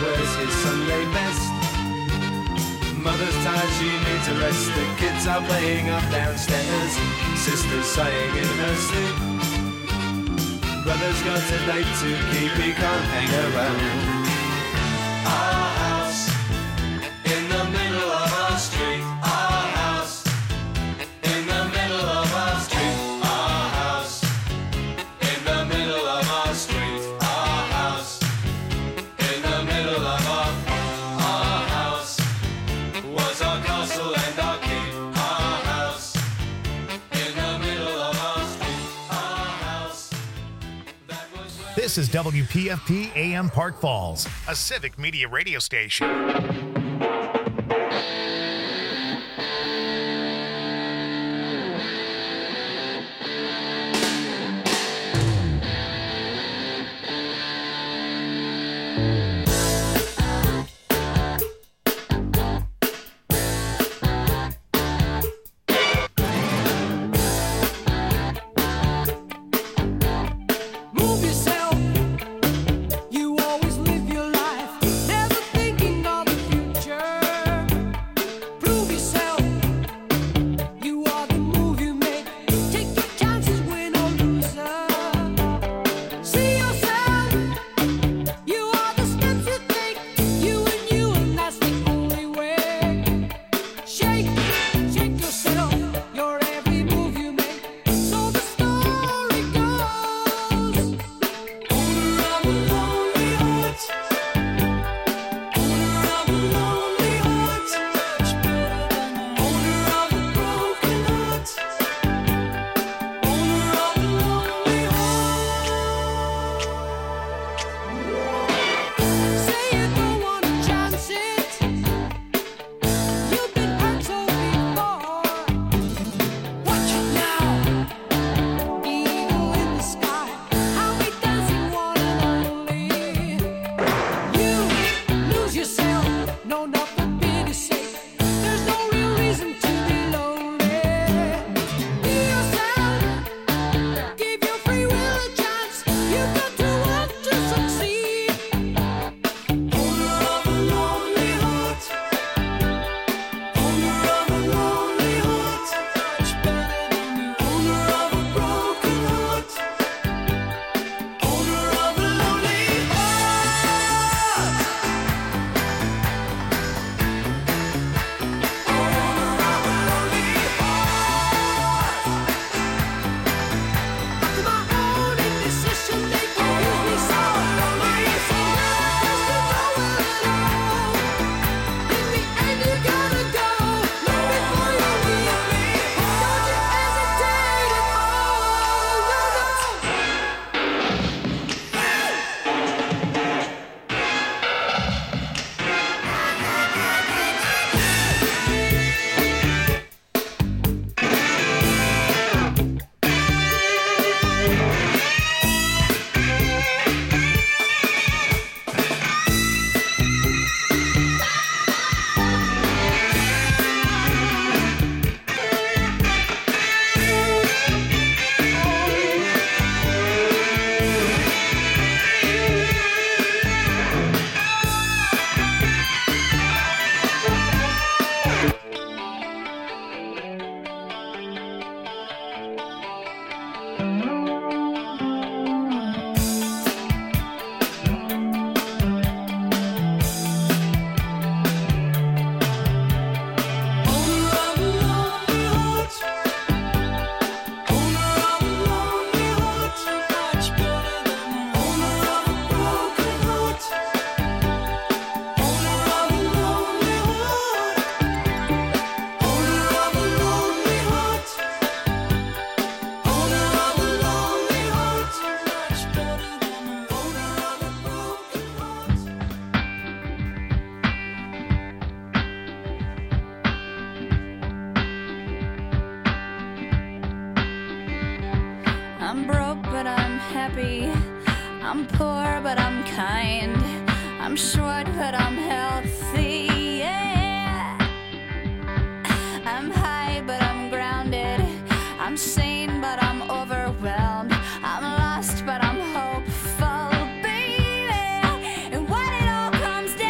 wears his Sunday best. Mother's tired, she needs a rest. The kids are playing up downstairs. Sister's sighing in her sleep. Brother's got a date to keep, he can't hang around. Our house in the middle of our street. Our house in the middle of our street. Our house in the middle of our street. Our house in the middle of our house was our castle and our keep. Our house in the middle of our street. Our house. That was where This is WPFP AM Park Falls, a civic media radio station. Move yourself. You always live your life, never thinking of the future. Prove yourself. You are the move you make. Take your chances, win or loser. See yourself. You are the steps you take. You, and that's the only way. Shake yourself. Your every move you make. So the story goes. Owner of a lonely heart. Owner of a lonely heart. Owner of a broken heart. Owner of a lonely heart. Say you don't wanna chance it. You've been hurt so before. Watch it now. Eagle in the sky, how we dancing one and only. You lose yourself, no nothing big to say. There's no real reason to be lonely. Be yourself, give your free will a chance. You got to want to succeed. Owner of a lonely heart. Owner of a lonely heart. Owner of a broken heart. Owner of a lonely heart. Owner of a lonely heart. After my own indecision making use me so lonely, so lost to nowhere at all. In the end you gotta go. Look before you leave me. Don't you hesitate at all. No, no. Owner of a lonely heart. Owner of a lonely heart. Owner of a broken heart. Owner of a lonely heart. Owner of a lonely heart. Owner of a lonely heart. Owner of a broken heart. I'm broke, but I'm happy. I'm poor, but I'm kind. I'm short, but I'm healthy. Yeah. I'm high, but I'm grounded. I'm sane, but I'm overwhelmed. I'm lost, but I'm hopeful, baby. And what it all comes down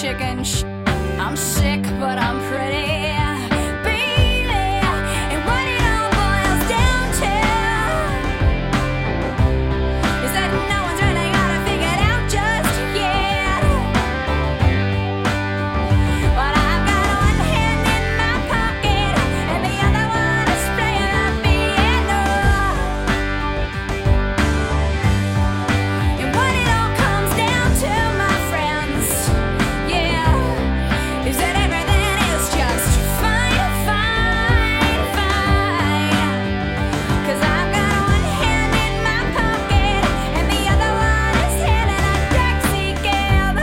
chicken I'm sick, but I'm pretty. Baby, and what it all boils down to is that no one's really got it figured out just yet. But I've got one hand in my pocket and the other one is playing the piano. And what it all comes down to, my friends, yeah, is that everything is just fine, fine, fine. 'Cause I've got one hand in my pocket and the other one is hailing a taxi cab.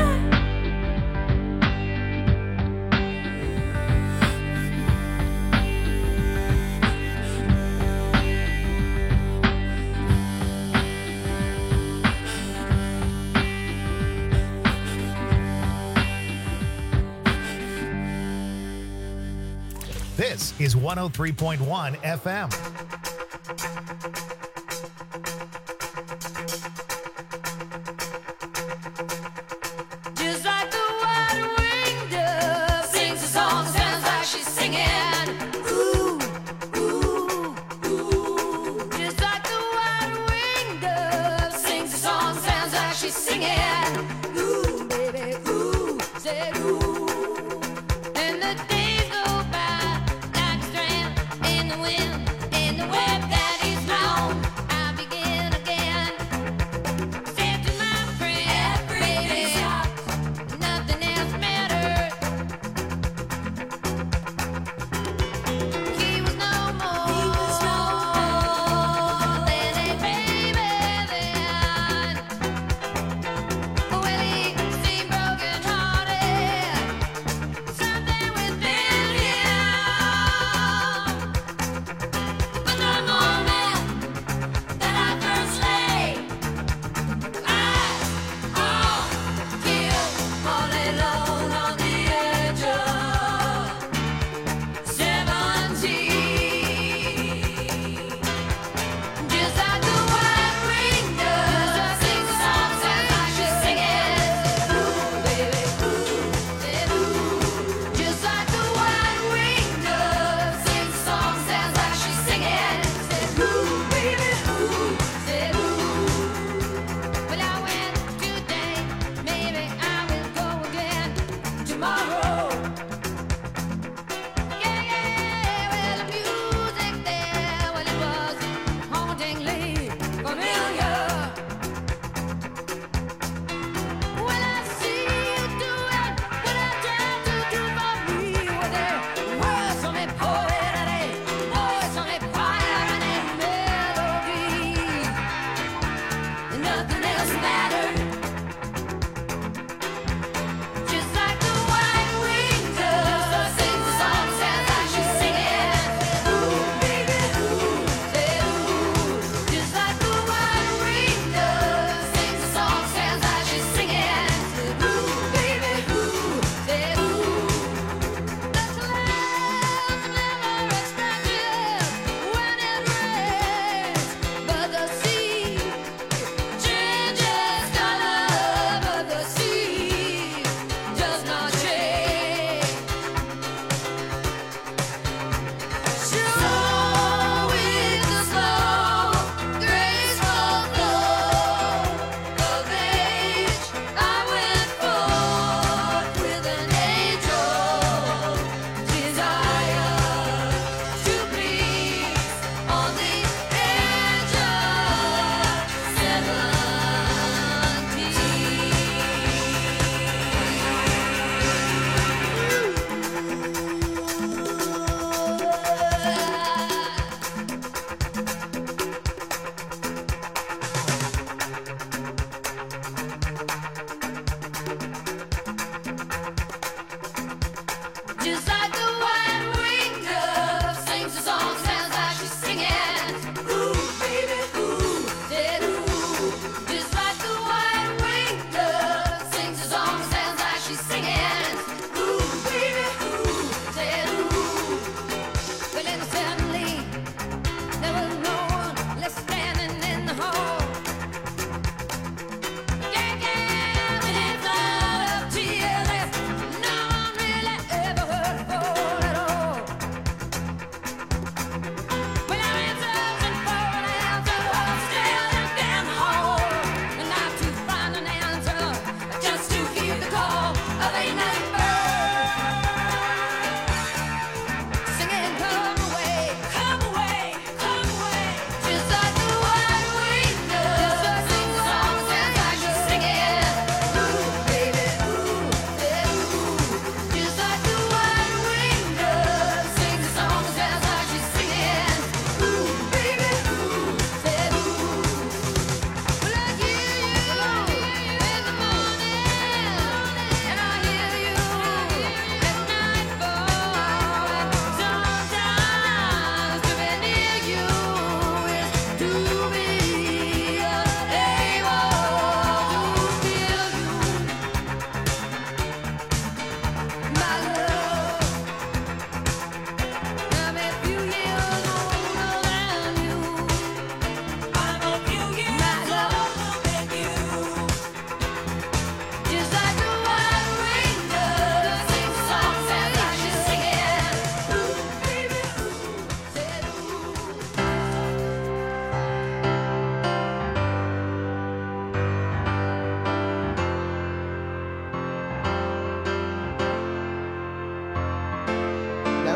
This is 103.1 FM. Just like the white-winged dove sings a song, sounds like she's singing. Ooh, ooh, ooh. Just like the white-winged dove sings a song, sounds like she's singing. Ooh, baby, ooh, said ooh. And the days go by like a strand in the wind, in the wind.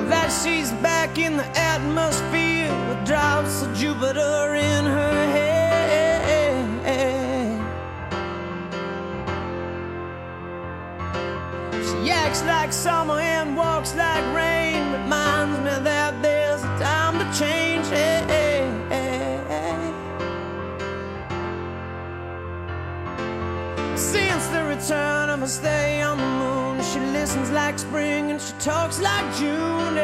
that she's back in the atmosphere with drops of Jupiter in her head. She acts like summer and walks like rain, reminds me that there's a time to change. Since the return of her stay on the moon, she listens like spring and she talks like June.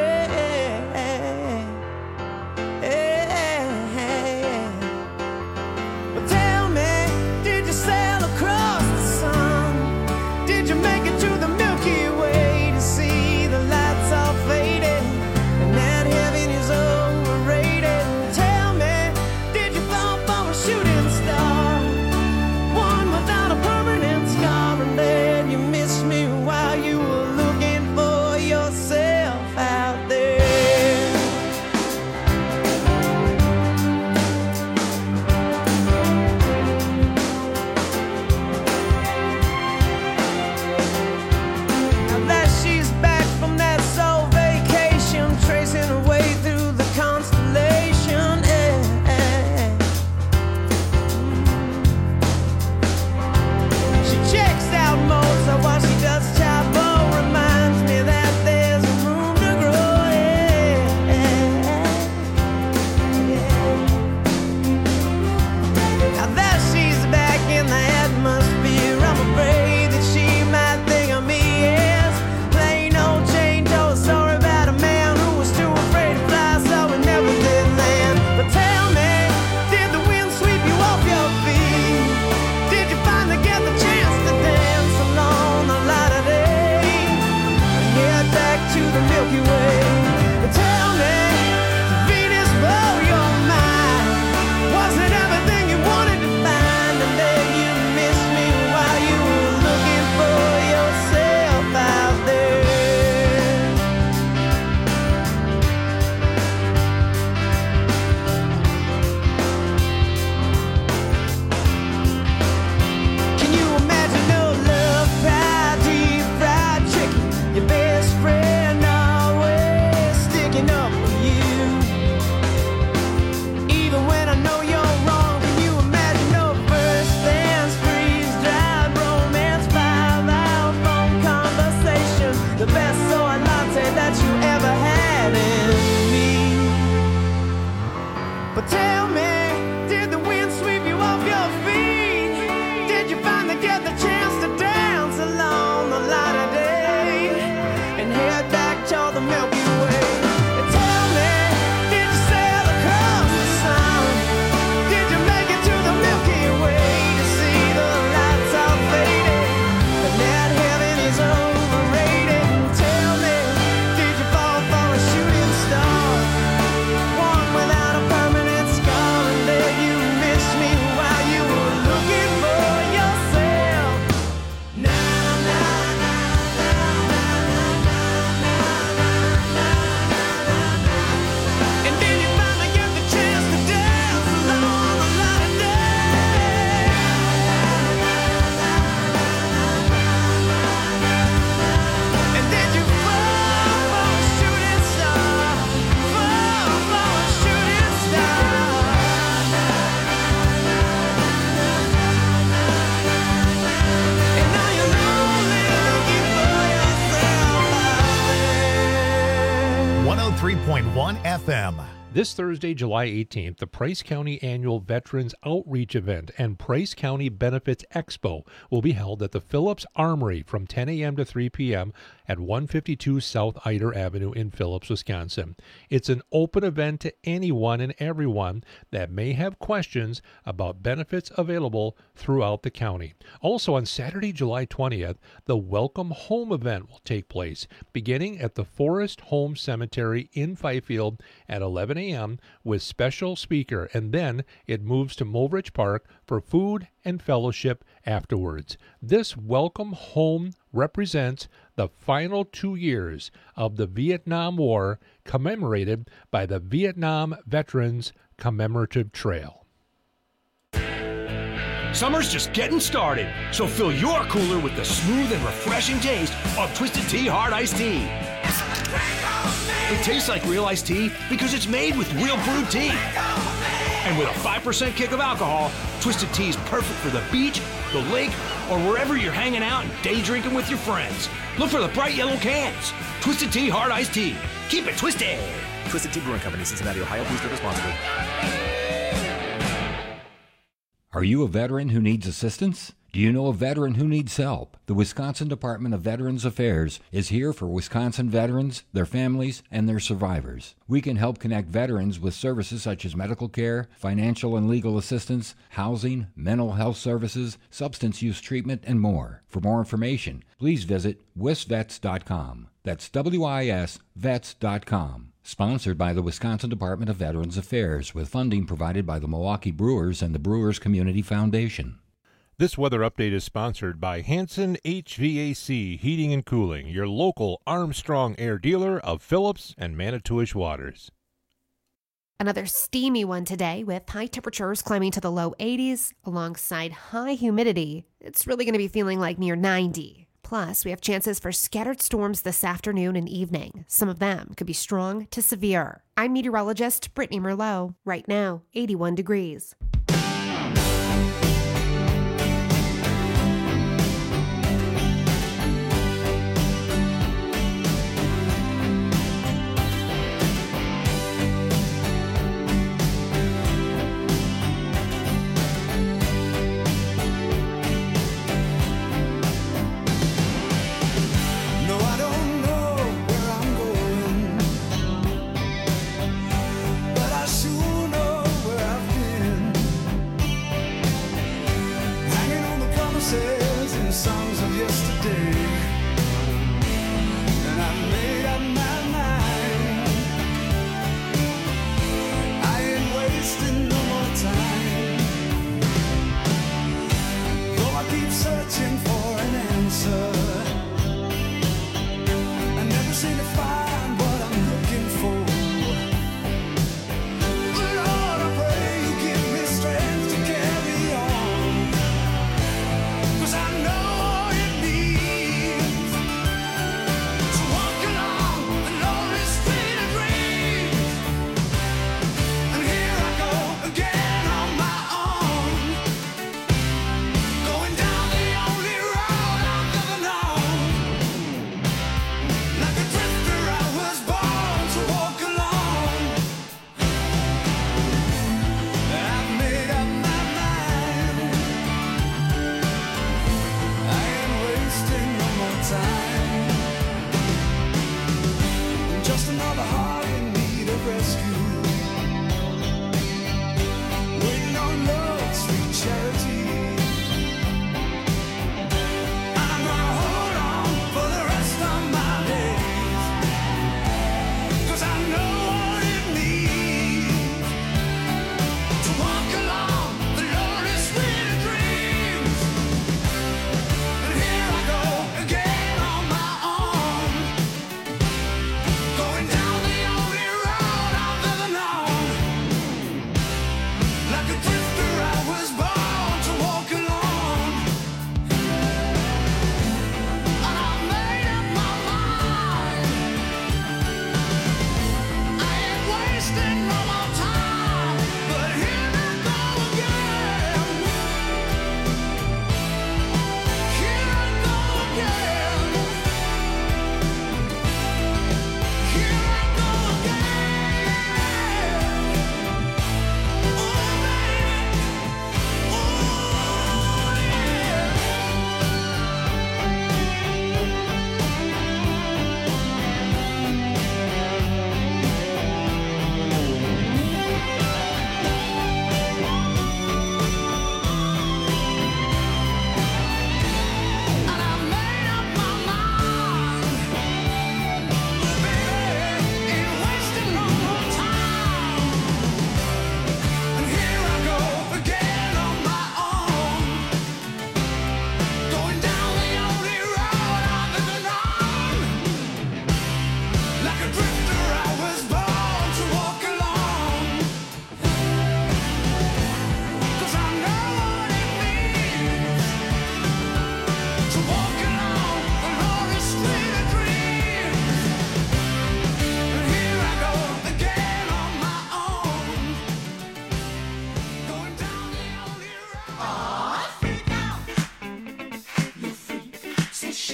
But tell me, did you sail across the sun? Did you make it to the Milky Way to see the lights all faded and that heaven is overrated? Tell me, did you fall for a shooting star, one without a permanent scar, and then you missed me while you were looking for yourself out there? Now that she's back from that soul vacation, tracing her way through the constellation, she checks out Mozart while she does Chapo, reminds me that there's room to grow. Now that she's back in the atmosphere, I'm afraid that she might think of me as plain old Jane Doe, a story about a man who was too afraid to fly, so he never did land. But tell me, did the wind sweep you off your feet? Did you finally get the chance to dance along the light of day and head back to the Milky Way? But tell me, did Venus blow your mind? Was it everything you wanted to find, and then you missed me while you were looking for yourself out there? Can you imagine no love, fried deep fried chicken? Your best friend always sticking up for you, even when I know you're wrong. Can you imagine no first dance, freeze dried romance, 5-hour phone conversation, the best soy latte that you ever had in me? But tell me, did the wind sweep you off your feet? Did you finally get the chance to dance along the light of day and head back to the Milky Way? And tell me, did you sail across the sun? Did you make it to the Milky Way to see the lights all faded and that heaven is overrated? And tell me, did you fall for a shooting star, one without a permanent scar, and then you missed me while you were looking for yourself? Na na na na na na na na. And then you finally get the chance to dance along the light of day. And then you fall for a shooting star, fall for a shooting star. And now you're only looking for yourself out there. 103.1 FM. This Thursday, July 18th, the Price County Annual Veterans Outreach Event and Price County Benefits Expo will be held at the Phillips Armory from 10 a.m. to 3 p.m. at 152 South Eider Avenue in Phillips, Wisconsin. It's an open event to anyone and everyone that may have questions about benefits available throughout the county. Also on Saturday, July 20th, the Welcome Home event will take place, beginning at the Forest Home Cemetery in Fifield at 11 a.m. with special speaker, and then it moves to Mulrich Park for food and fellowship afterwards. This Welcome Home represents the final 2 years of the Vietnam War, commemorated by the Vietnam Veterans Commemorative Trail. Summer's just getting started, so fill your cooler with the smooth and refreshing taste of Twisted Tea Hard Iced Tea. It's a drink of me. It tastes like real iced tea because it's made with real brewed tea. And with a 5% kick of alcohol, Twisted Tea is perfect for the beach, the lake, or wherever you're hanging out and day drinking with your friends. Look for the bright yellow cans. Twisted Tea Hard Iced Tea. Keep it twisted. Twisted Tea Brewing Company, Cincinnati, Ohio. Please drink responsibly. Are you a veteran who needs assistance? Do you know a veteran who needs help? The Wisconsin Department of Veterans Affairs is here for Wisconsin veterans, their families, and their survivors. We can help connect veterans with services such as medical care, financial and legal assistance, housing, mental health services, substance use treatment, and more. For more information, please visit wisvets.com. That's WIS vets.com. Sponsored by the Wisconsin Department of Veterans Affairs, with funding provided by the Milwaukee Brewers and the Brewers Community Foundation. This weather update is sponsored by Hanson HVAC Heating and Cooling, your local Armstrong Air dealer of Phillips and Manitowish Waters. Another steamy one today with high temperatures climbing to the low 80s alongside high humidity. It's really going to be feeling like near 90. Plus, we have chances for scattered storms this afternoon and evening. Some of them could be strong to severe. I'm meteorologist Brittany Merlot. Right now, 81 degrees. I know all you need.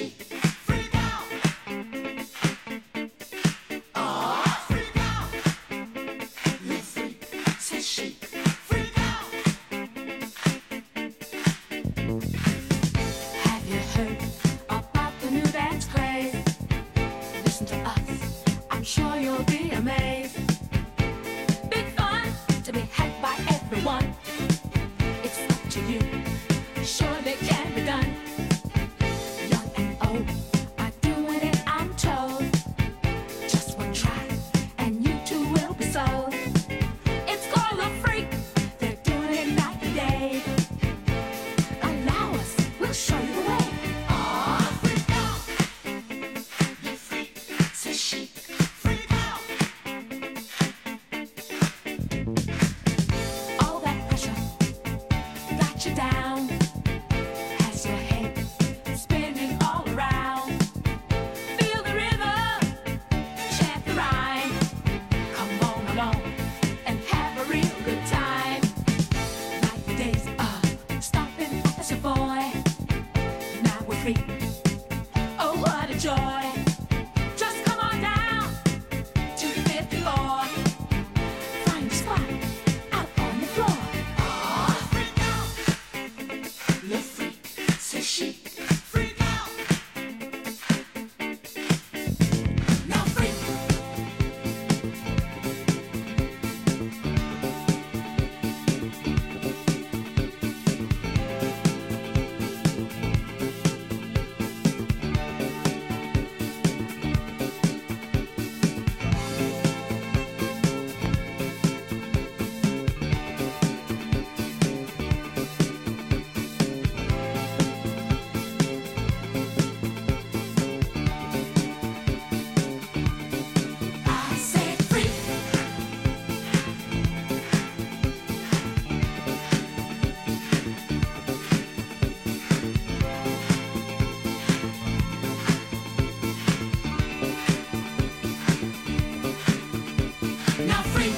chic. Freak out. Oh, freak out. Le freak, c'est chic. Freak out. Have you heard about the new dance craze? Listen to us, I'm sure you'll be amazed. Big fun to be had by everyone. It's up to you, surely can be done. Young and old are doing it, I'm told. Just one try, and you too will be sold. It's called a freak, they're doing it night and day. Allow us, we'll show you the way. Oh, freak out. Le freak, c'est chic. Freak out. All that pressure got you down. Has your head spinning all around. Feel the rhythm, chant the rhyme. Come on along and have a real good time. Like the days of stopping as a boy. Now we're free. Oh, what a joy. Just come on down to the 5th floor. Find a spot out on the floor. Oh, freak out. Le freak, c'est chic. Freak out. Now freak. I said freak. Now freak.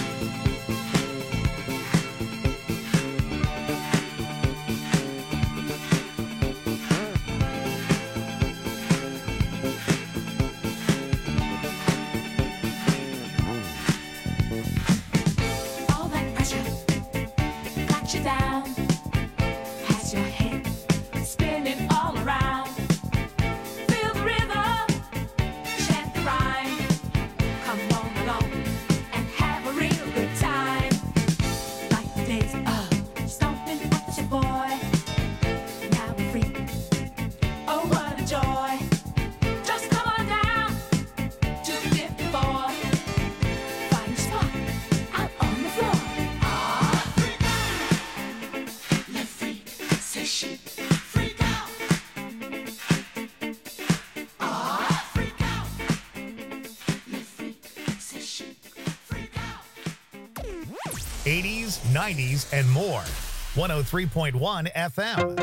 All that pressure got you down. Has your head spinning all around. Feel the rhythm, chant the rhyme. Come on along and have a real good time. Like the days of stomping at your boy. Now we're free. Oh, what a joy. Just come on down to the 5th floor. Find a spot out on the floor. Ah, freak out. Le freak, c'est chic. Freak out. Ah, freak out. Le freak, c'est chic. Freak out. 80s, 90s, and more. 103.1 FM.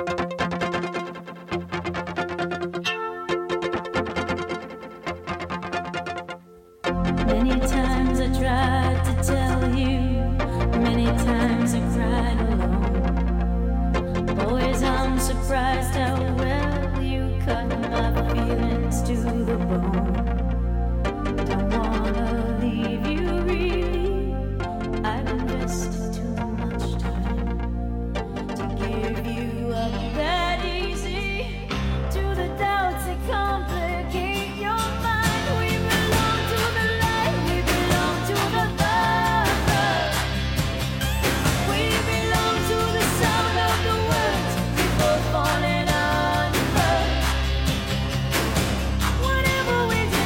Many times I tried to tell you, many times I cried alone. Always I'm surprised how well you cut my feelings to the bone. Don't wanna leave you really, I've invested too much time to give you up that easy to the doubts that complicate your mind. We belong to the light, we belong to the love. We belong to the sound of the words before falling under. Whatever we do,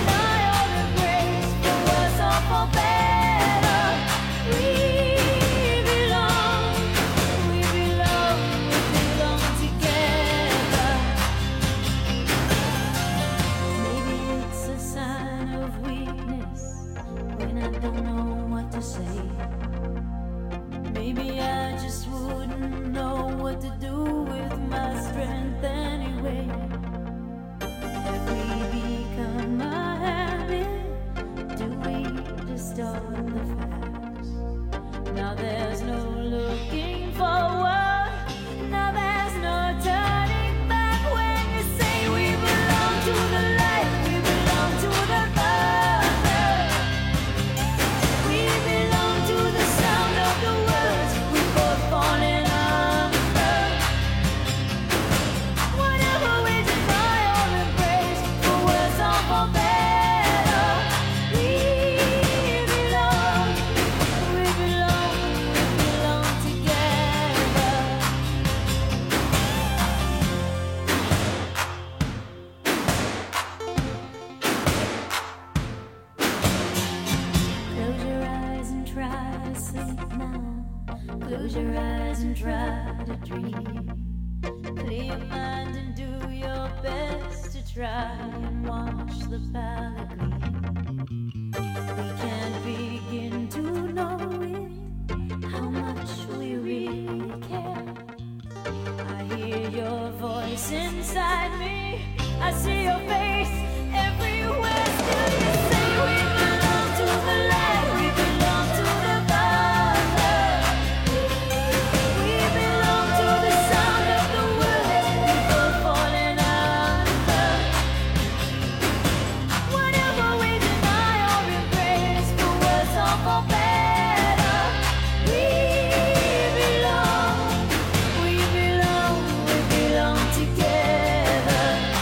dream. Clear your mind and do your best to try and watch the palette gleam. We can't begin to know it, how much we really care. I hear your voice inside me, I see your face everywhere. Still you say we belong to the light, we belong to the Father. We belong to the sound of the words before falling under. Whatever we deny or embrace, for worse or for better, we belong together.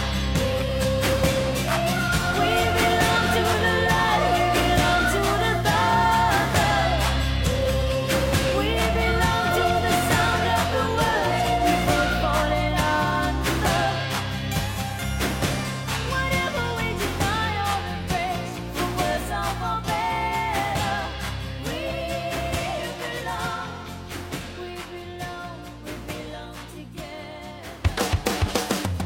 We belong to the light, we belong to the Father. We belong to the sound of the words before falling under. Whatever we deny or embrace, for worse or for better, we belong together.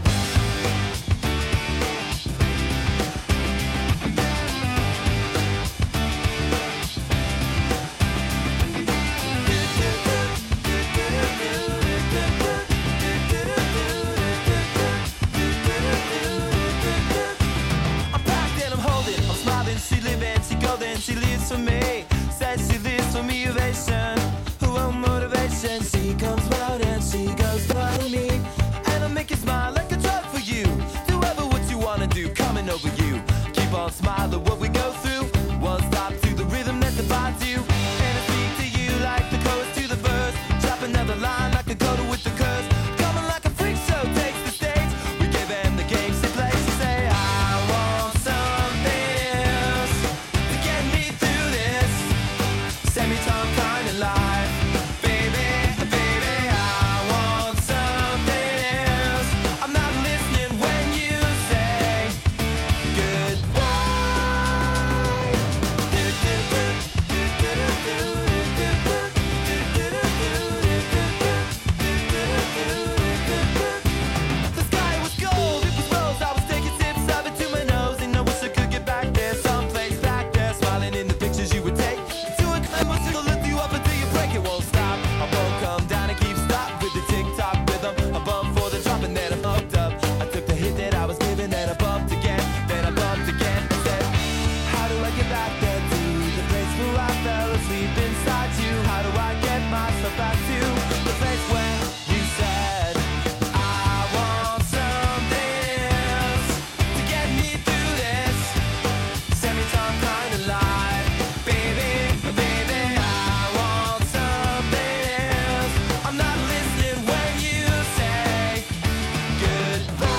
I'm packed and I'm holding, I'm smiling, she living, she golden, she lives for me. Says she lives for me, ovation, who won't motivation. She comes round and she goes by me, and I make you smile like a drug for you. Do ever what you wanna do, coming over you. Keep on smiling what we go through. One stop to the rhythm that defines you, and I speak to you like the chorus to the verse. Drop another line like a coda with the curse. Coming like a freak show takes the stage. We give them the game she plays. She say I want something else to get me through this semi-time kind of life. Baby, baby, I want something else. I'm not listening when you say goodbye. The sky was gold, it was rose. I was taking sips of it to my nose, and I wish I could get back there, someplace back there, smiling in the pictures you would take. To a climb, I will lift you up until you break. It won't stop. I won't come down and keep stop with the tick-tock rhythm. I bump for the drop and then I'm hooked up. I took the hit that I was given, then I bumped again, then I bumped again. I said, how do I get back there to the place where I fell asleep inside you? How do I get myself back to the place where you said I want something else to get me through this semi-time kind of life? Baby, baby, I want something else. I'm not listening when you say goodbye.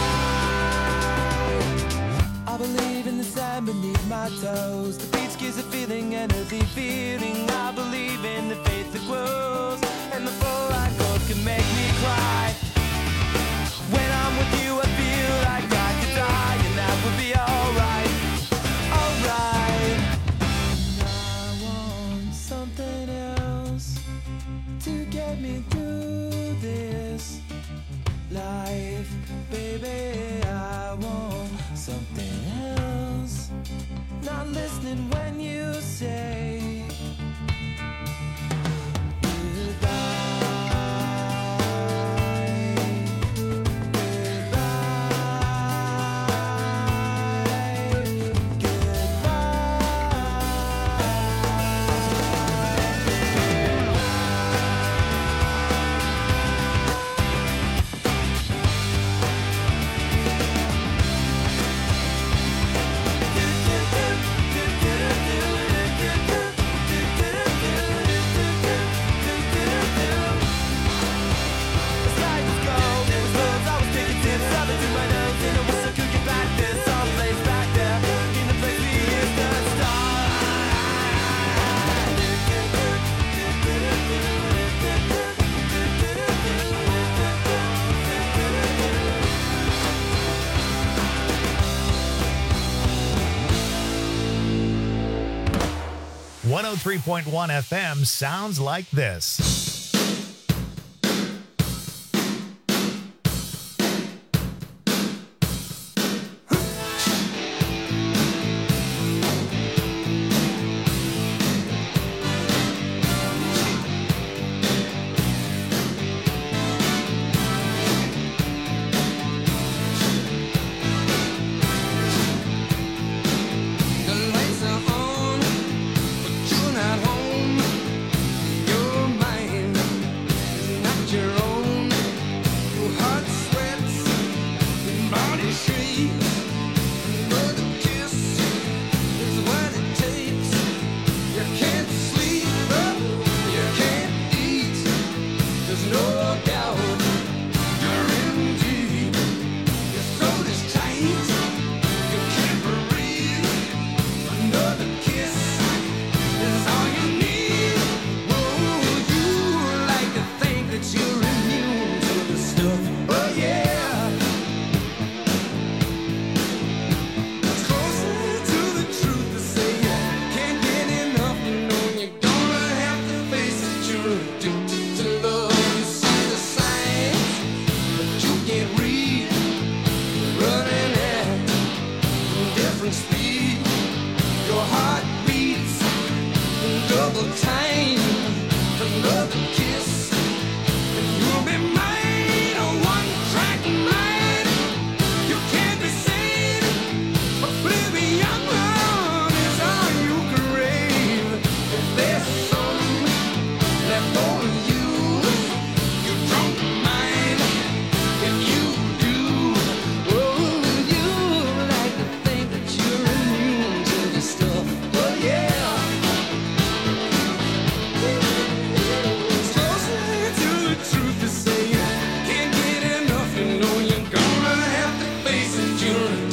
I believe in the sand beneath my toes. The beach gives a feeling, an earthy feeling. I believe in the faith that grows, and the full I go can make me cry. When I'm with you, I feel like I could die, and that would be alright, alright. I want something else to get me through this life, baby. I want something else. Not listening when you say .1 FM sounds like this.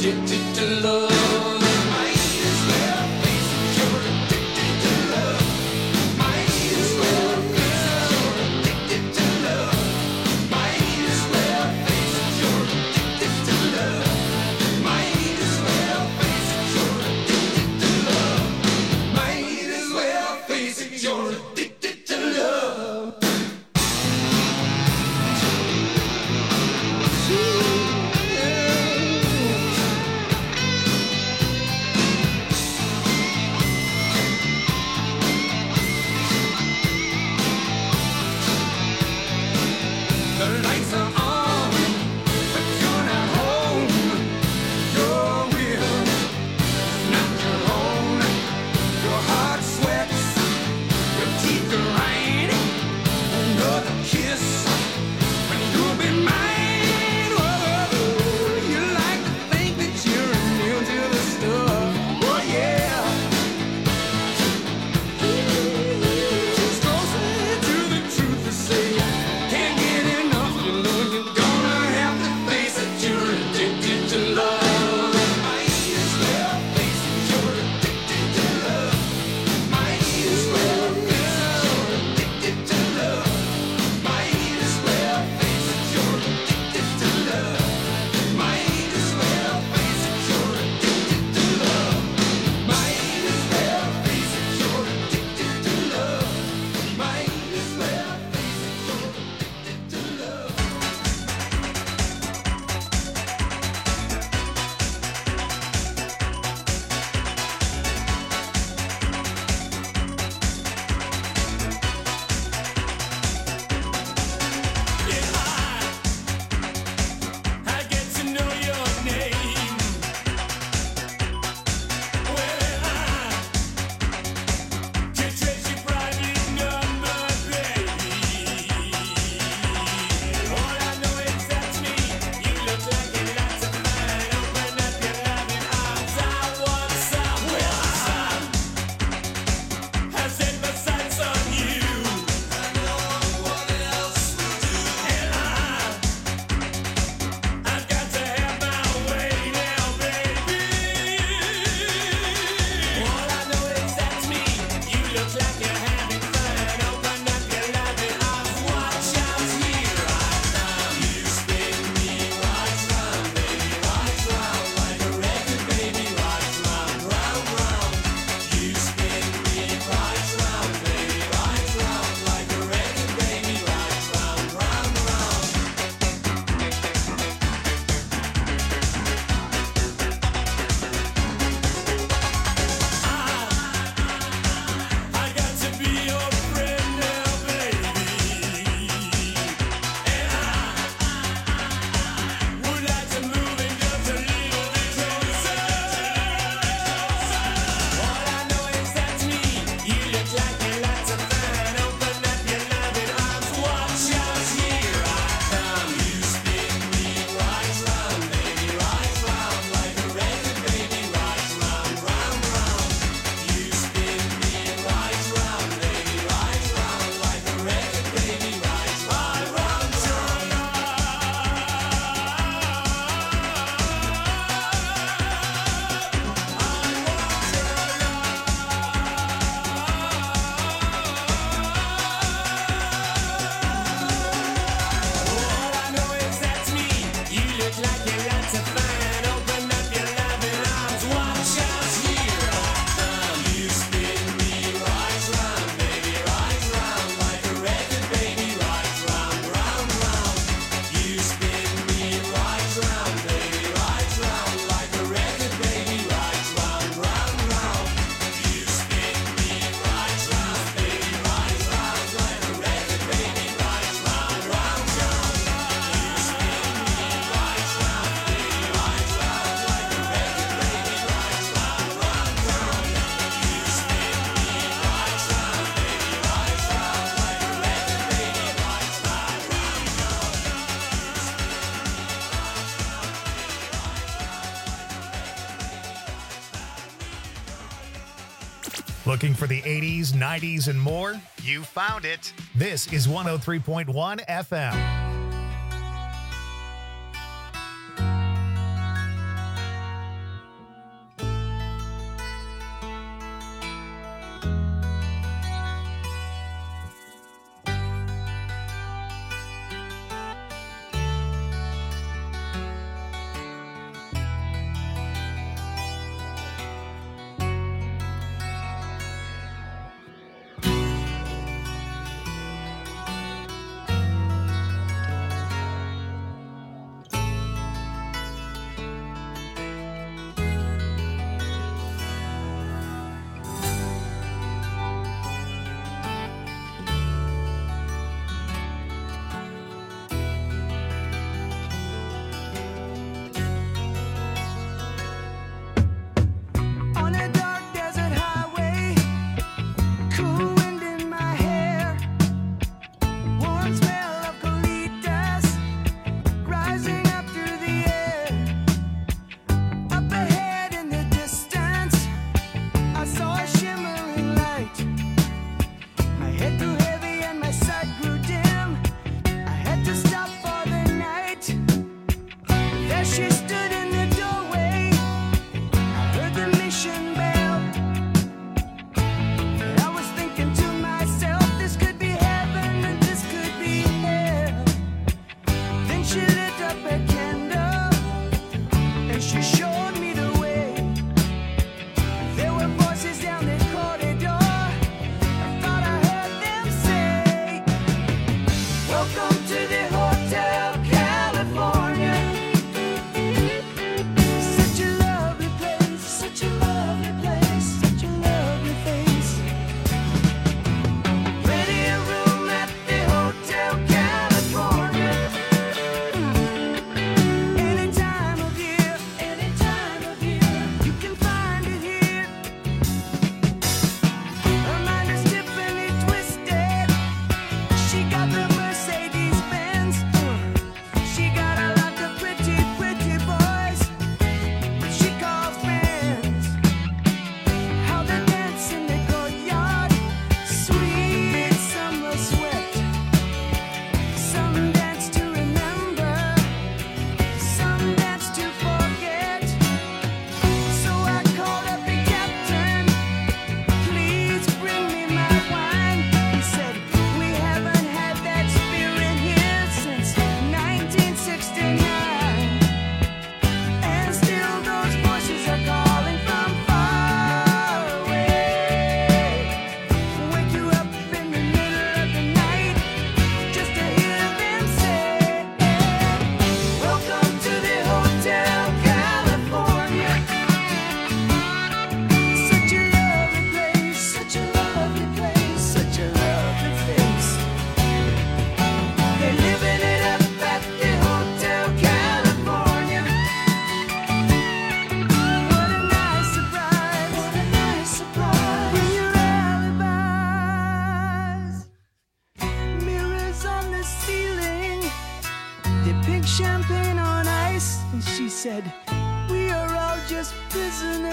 addicted to love. Might as well face it, you're addicted to love. Might as well face it, you're addicted to love. Might as well face it, you're addicted to love. Might as well face it, you're addicted to love. Might as well face it, you're addicted to love. The lights are on, but you're not home. Your will is not your own. Your heart sweats, your teeth grind. Another kiss, and you'll be mine. Whoa, you like to think that you're immune to the stuff. Oh yeah. It's closer to the truth to say. Can't get enough, you know you're gonna have to face it. You're addicted to love. Might as well face it. You're addicted to love. Might as well face it. You're addicted to love. Might as well face it. You're addicted to love. Might as well face it. You're addicted to love. Might as well face it. You're addicted to love. Might as well face it. You're addicted to love. I get to know your name. Well, I can trace your private number, baby. All I know is that's me. You look like you got to find. Open up your loving arms. I want some. Well, I set my sights on you. I know what else will do. And I've got to have my way now, baby. All I know is that's me. You look like you're having fun. Open up your loving arms. Watch out here. You spin me right round, baby, right round like a record, baby, right round, round, round. You spin me right round, baby, right round like a record, baby, right round, round, round. I got to be your friend now, baby. And I would like to move in just a little bit closer. All I know is that's me. You look like you like to find. Open up your loving arms. Watch out, here I come. You spin me right round, baby, right round like a record, baby, right round, round, round. You spin me right round, baby, right round like a record, baby, right round, round, All I know is that's me. You look like you like to find. Open up your loving arms. Watch out, here I come. You spin me right round, baby, right round like a record, baby, right round, round, round. You spin me right round, baby, right round like a record, baby, right round, round, round. You spin me right round, baby, right round like a record, baby, right round, round, round. You spin me right round, baby, right round like a record, baby, right round, round, round. You spin me right round, baby, right round like a record, baby, right round, Looking for the 80s, 90s, and more? You found it. This is 103.1 FM.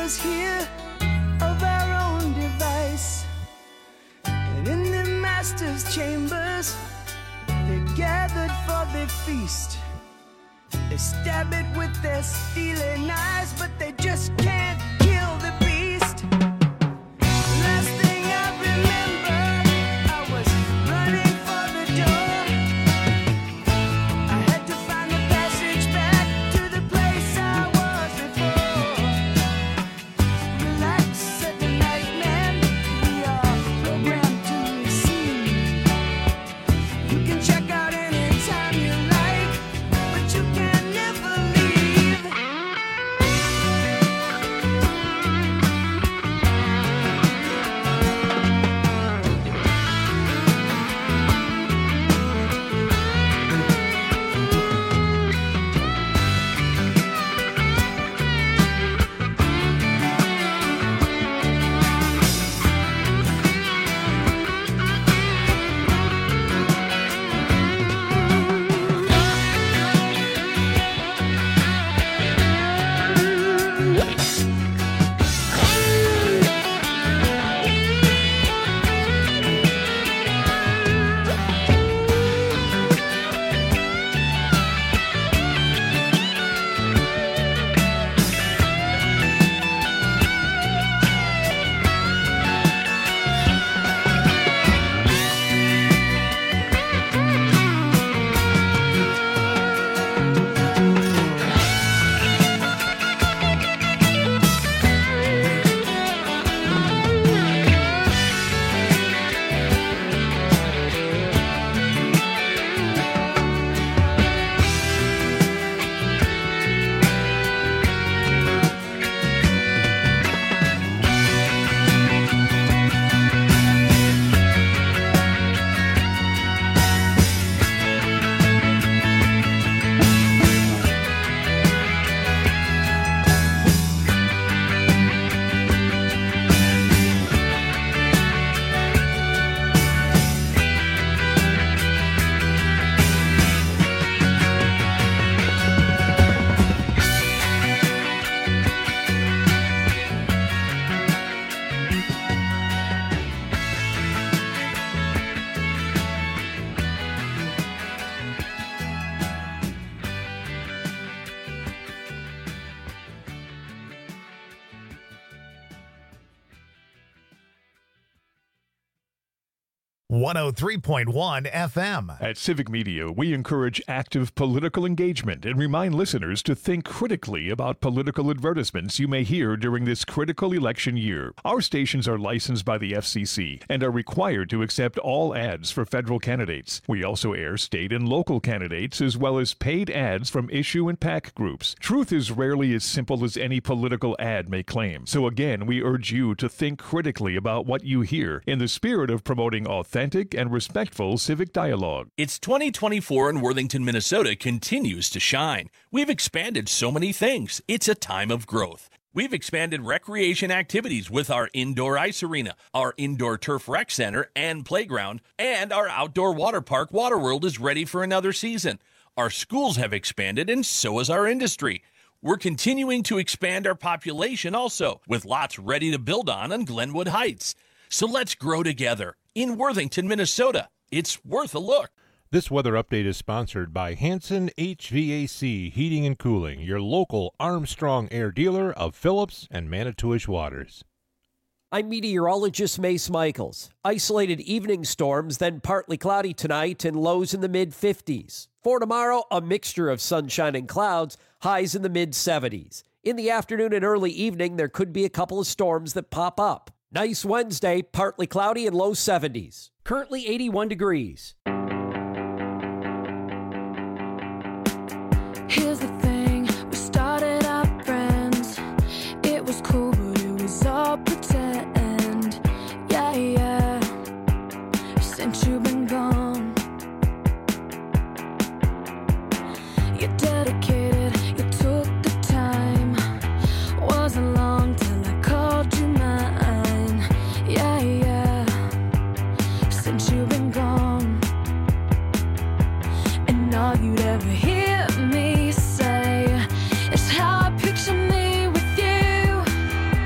us here of our own device. And in the master's chambers, they gathered for their feast. They stab it with their steely knives, but they just can't kill the beast. Last thing I remember, I was running for the door. I had to find the passage back to the place I was before. Relax, said the night man, we are programmed to receive. You can check out anytime you like, but you can never leave. .1 FM. At Civic Media, we encourage active political engagement and remind listeners to think critically about political advertisements you may hear during this critical election year. Our stations are licensed by the FCC and are required to accept all ads for federal candidates. We also air state and local candidates as well as paid ads from issue and PAC groups. Truth is rarely as simple as any political ad may claim. So again, we urge you to think critically about what you hear in the spirit of promoting authentic and respectful civic dialogue. It's 2024 and Worthington, Minnesota continues to shine. We've expanded so many things. It's a time of growth. We've expanded recreation activities with our indoor ice arena, our indoor turf rec center and playground, and our outdoor water park Waterworld is ready for another season. Our schools have expanded and so has our industry. We're continuing to expand our population also, with lots ready to build on Glenwood Heights. So let's grow together. In Worthington, Minnesota, it's worth a look. This weather update is sponsored by Hanson HVAC Heating and Cooling, your local Armstrong Air dealer of Phillips and Manitowish Waters. I'm meteorologist Mace Michaels. Isolated evening storms, then partly cloudy tonight and lows in the mid-50s. For tomorrow, a mixture of sunshine and clouds, highs in the mid-70s. In the afternoon and early evening, there could be a couple of storms that pop up. Nice Wednesday, partly cloudy and low 70s. Currently 81 degrees. Here's the thing, we started out friends. It was cool, but it was all pretend. Yeah, yeah. Since you've been gone, you're dedicated, you took the time. Wasn't long till I called you mine. Yeah, yeah. Since you've been gone, and all you'd ever hear me say is how I picture me with you.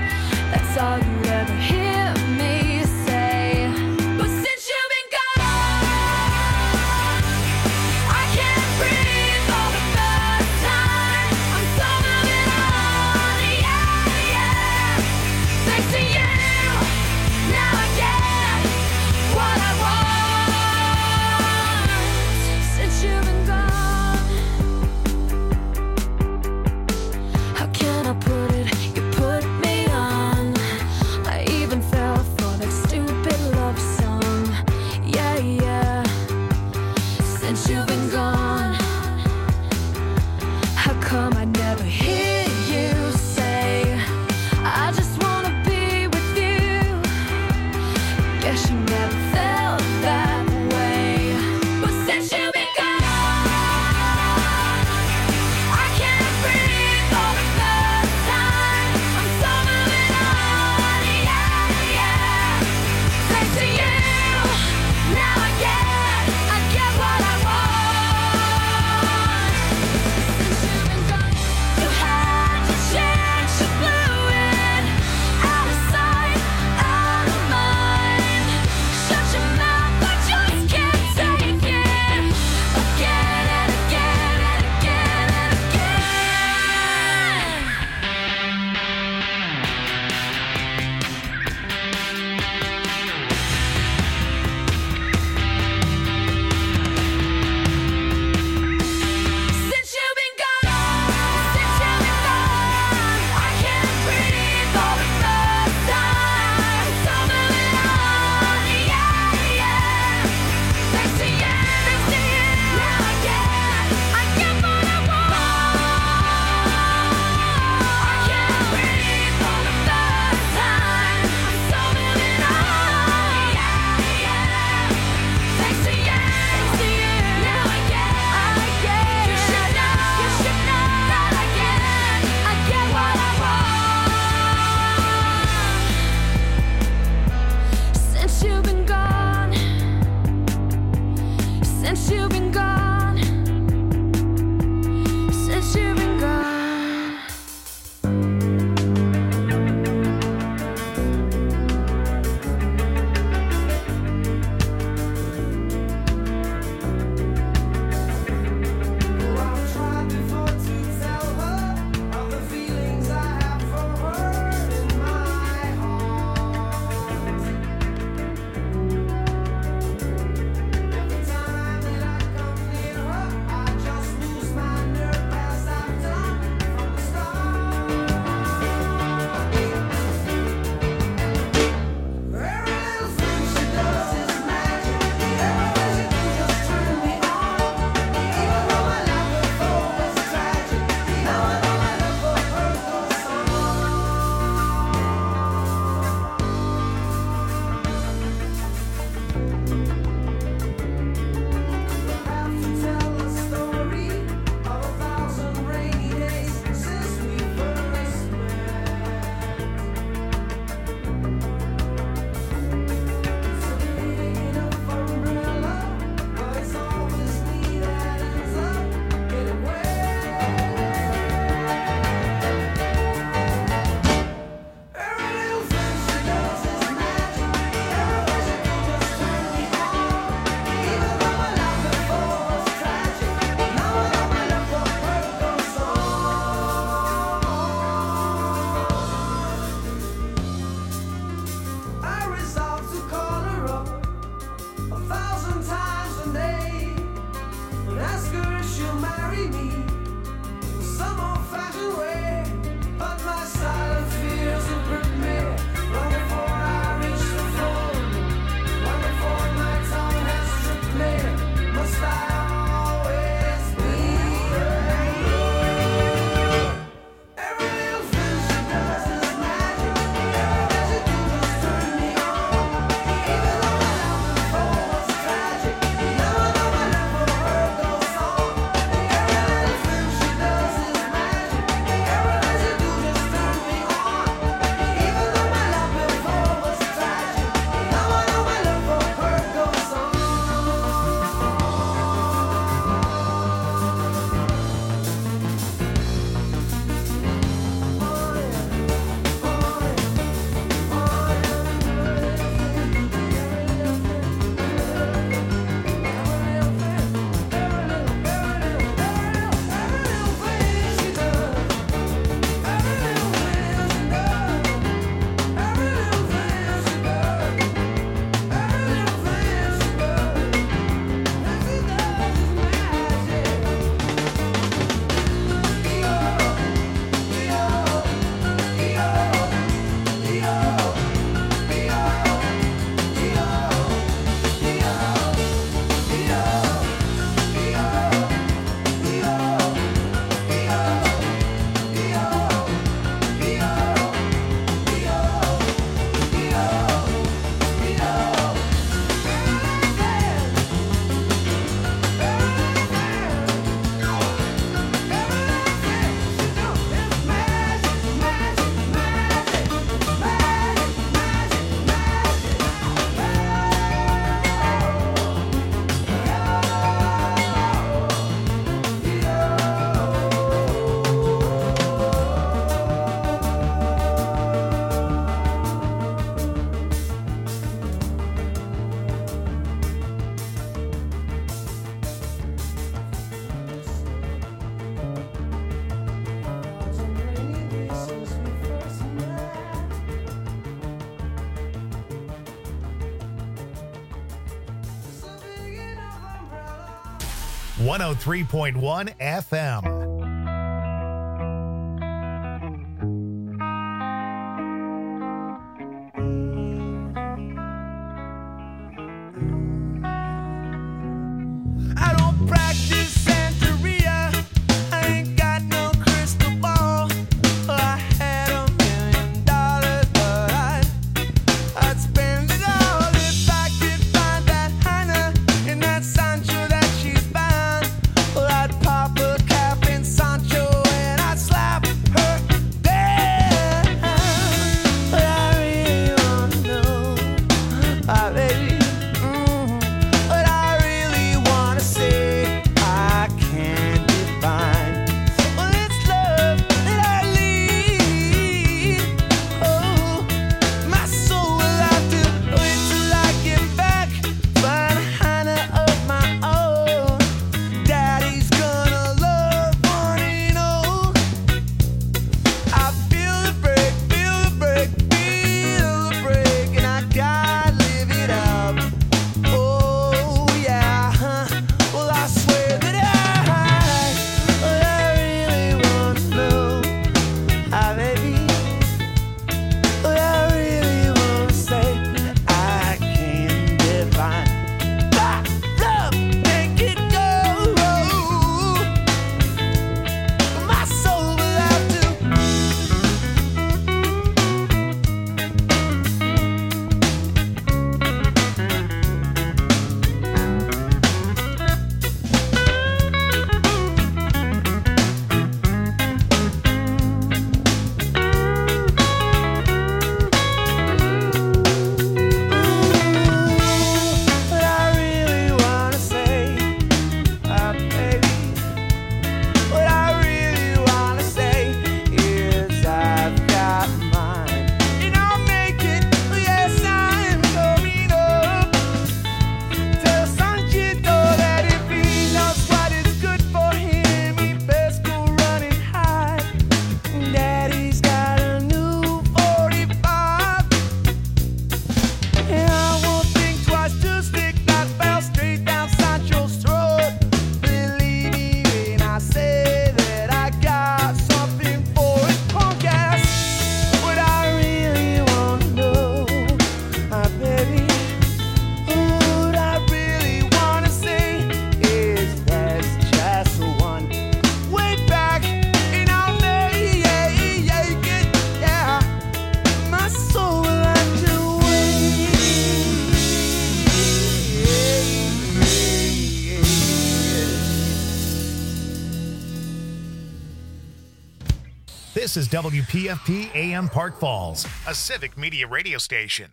103.1 FM. I don't practice Santeria. I ain't got no crystal ball. I had $1 million, but I'd spend it all if I could find that Hannah in that Sancho that she's found. Well, I'd pop a cap in Sancho and I'd slap her down. But I really wanna know, baby. But I really wanna say I can't define. Well, it's love that I lead. Oh, my soul will have to wait till I get back. Find Hannah of my own. Daddy's gonna love one and all. I feel the break, feel the break, feel the break, and I gotta live it up. Oh yeah, well I swear that I really wanna know, baby. But I really wanna say I can't define. Love, make it go. My soul will have to. But I really wanna say, baby. What I really wanna say is I've got mine, and I'll make it. Yes, I'm coming up. Tell Sanchito that if he knows what is good for him, he best go run and hide. Daddy's got a new 45. And I won't think twice to stick that bell straight down Sancho's throat. Believe me when I say that I got something for his punk ass. What I really wanna know, baby, what I really wanna say is there's just one way back, and I'll make it, yeah. My soul will have to wait. This is WPFP AM Park Falls, a civic media radio station.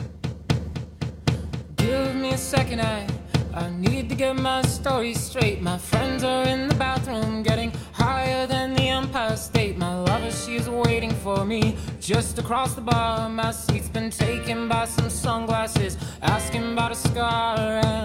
Give me a second, I need to get my story straight. My friends are in the bathroom getting higher than the Empire State. My lover, she's waiting for me just across the bar. My seat's been taken by some sunglasses, asking about a scar. And